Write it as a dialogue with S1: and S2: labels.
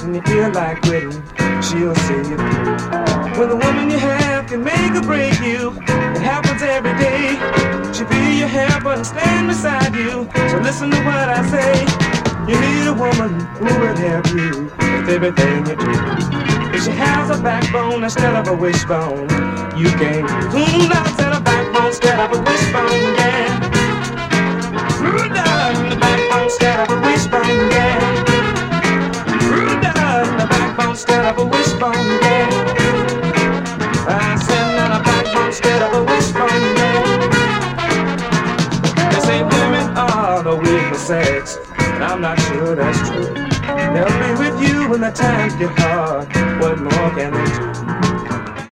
S1: and you feel like quitting, she'll see you through. When the woman you have can make or break you, it happens every day. She feel your help and stand beside you. So listen to what I say. You need a woman who will help you with everything you do. If she has a backbone instead of a wishbone, you can tune out and a backbone instead of a wishbone, yeah. Screw down the backbone instead of a wishbone, yeah. Screw down the backbone instead of a wishbone, yeah. I said on a backbone instead of a wishbone, yeah. They say women are the weaker sex, and I'm not sure that's true. They'll be with you when the times get hard.